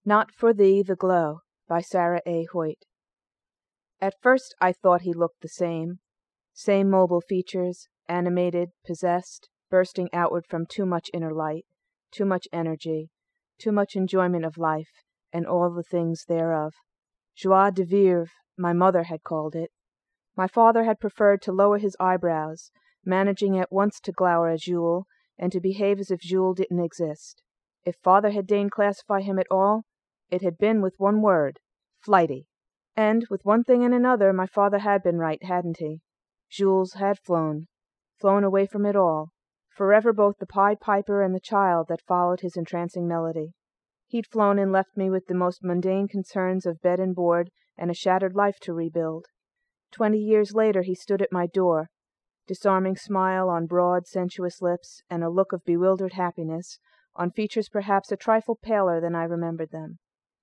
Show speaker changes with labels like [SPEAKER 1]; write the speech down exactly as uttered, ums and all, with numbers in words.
[SPEAKER 1] Not for Thee the Glow, by Sarah A. Hoyt. At first I thought he looked the same. Same mobile features, animated, possessed, bursting outward from too much inner light, too much energy, too much enjoyment of life, and all the things thereof. Joie de vivre, my mother had called it. My father had preferred to lower his eyebrows, managing at once to glower at Jules, and to behave as if Jules didn't exist. If father had deigned classify him at all, it had been with one word, flighty. And, with one thing and another, my father had been right, hadn't he? Jules had flown, flown away from it all, forever both the Pied Piper and the child that followed his entrancing melody. He'd flown and left me with the most mundane concerns of bed and board and a shattered life to rebuild. Twenty years later he stood at my door, disarming smile on broad, sensuous lips, and a look of bewildered happiness, on features perhaps a trifle paler than I remembered them.